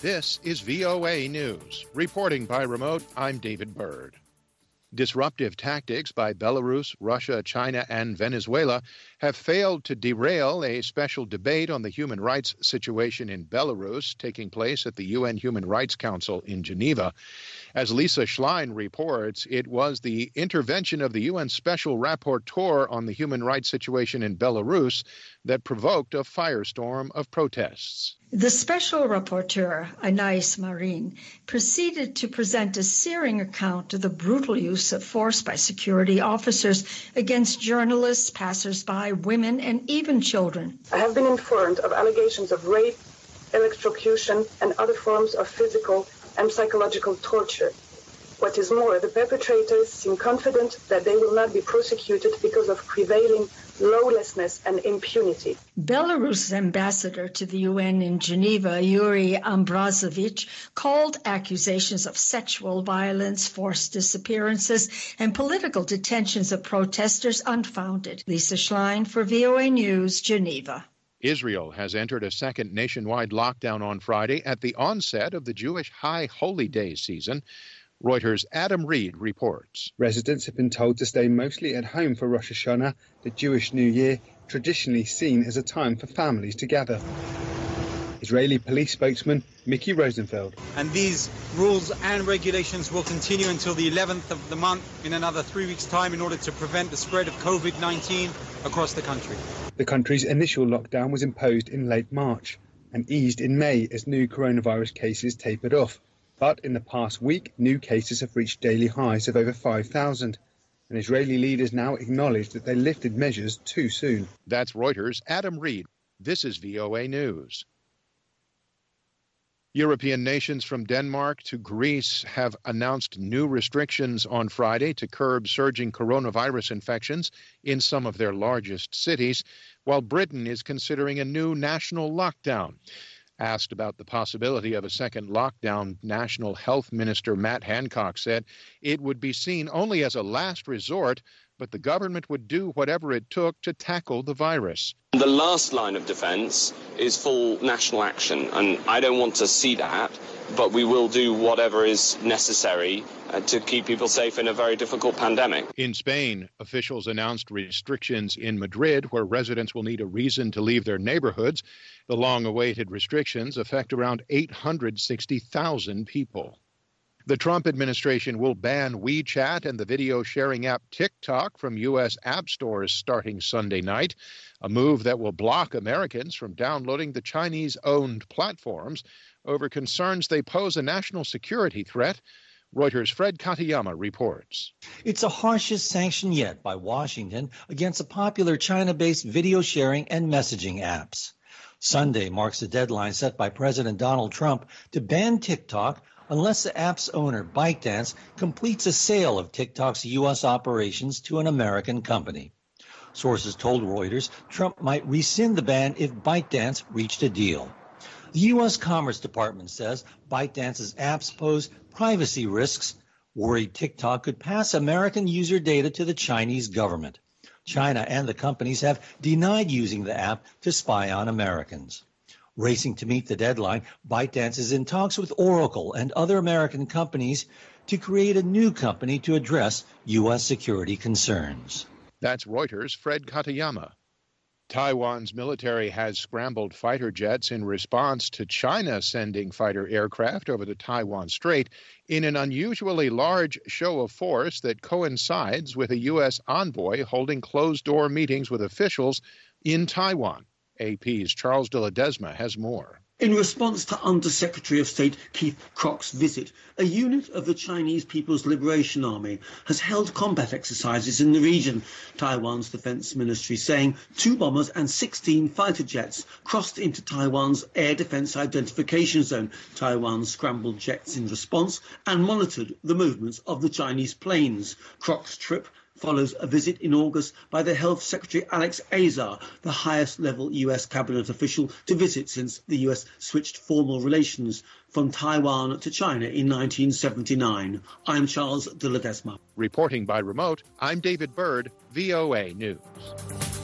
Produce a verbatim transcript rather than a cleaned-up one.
This is V O A News. Reporting by remote, I'm David Byrd. Disruptive tactics by Belarus, Russia, China, and Venezuela have failed to derail a special debate on the human rights situation in Belarus taking place at the U N Human Rights Council in Geneva. As Lisa Schlein reports, it was the intervention of the U N Special Rapporteur on the human rights situation in Belarus that provoked a firestorm of protests. The Special Rapporteur, Anais Marin, proceeded to present a searing account of the brutal use of force by security officers against journalists, passers-by, women, and even children. I have been informed of allegations of rape, electrocution, and other forms of physical and psychological torture. What is more, the perpetrators seem confident that they will not be prosecuted because of prevailing lawlessness and impunity. Belarus' ambassador to the U N in Geneva, Yuri Ambrazovich, called accusations of sexual violence, forced disappearances, and political detentions of protesters unfounded. Lisa Schlein for V O A News, Geneva. Israel has entered a second nationwide lockdown on Friday at the onset of the Jewish High Holy Day season. Reuters' Adam Reed reports. Residents have been told to stay mostly at home for Rosh Hashanah, the Jewish New Year, traditionally seen as a time for families to gather. Israeli police spokesman Mickey Rosenfeld. And these rules and regulations will continue until the eleventh of the month, in another three weeks' time, in order to prevent the spread of COVID nineteen across the country. The country's initial lockdown was imposed in late March and eased in May as new coronavirus cases tapered off. But in the past week, new cases have reached daily highs of over five thousand. And Israeli leaders now acknowledge that they lifted measures too soon. That's Reuters' Adam Reed. This is V O A News. European nations from Denmark to Greece have announced new restrictions on Friday to curb surging coronavirus infections in some of their largest cities, while Britain is considering a new national lockdown. Asked about the possibility of a second lockdown, National Health Minister Matt Hancock said it would be seen only as a last resort, but the government would do whatever it took to tackle the virus. The last line of defence is full national action, and I don't want to see that, but we will do whatever is necessary uh, to keep people safe in a very difficult pandemic. In Spain, officials announced restrictions in Madrid, where residents will need a reason to leave their neighborhoods. The long-awaited restrictions affect around eight hundred sixty thousand people. The Trump administration will ban WeChat and the video-sharing app TikTok from U S app stores starting Sunday night, a move that will block Americans from downloading the Chinese-owned platforms over concerns they pose a national security threat. Reuters' Fred Katayama reports. It's the harshest sanction yet by Washington against the popular China-based video-sharing and messaging apps. Sunday marks the deadline set by President Donald Trump to ban TikTok unless the app's owner, ByteDance, completes a sale of TikTok's U S operations to an American company. Sources told Reuters Trump might rescind the ban if ByteDance reached a deal. The U S Commerce Department says ByteDance's apps pose privacy risks, worried TikTok could pass American user data to the Chinese government. China and the companies have denied using the app to spy on Americans. Racing to meet the deadline, ByteDance is in talks with Oracle and other American companies to create a new company to address U S security concerns. That's Reuters' Fred Katayama. Taiwan's military has scrambled fighter jets in response to China sending fighter aircraft over the Taiwan Strait in an unusually large show of force that coincides with a U S envoy holding closed-door meetings with officials in Taiwan. A P's Charles de Ledesma has more. In response to Undersecretary of State Keith Krog's visit, a unit of the Chinese People's Liberation Army has held combat exercises in the region, Taiwan's defense ministry saying two bombers and sixteen fighter jets crossed into Taiwan's air defense identification zone. Taiwan scrambled jets in response and monitored the movements of the Chinese planes. Krog's trip follows a visit in August by the Health Secretary Alex Azar, the highest-level U S cabinet official to visit since the U S switched formal relations from Taiwan to China in nineteen seventy-nine. I'm Charles de Ledesma. Reporting by remote, I'm David Byrd, V O A News.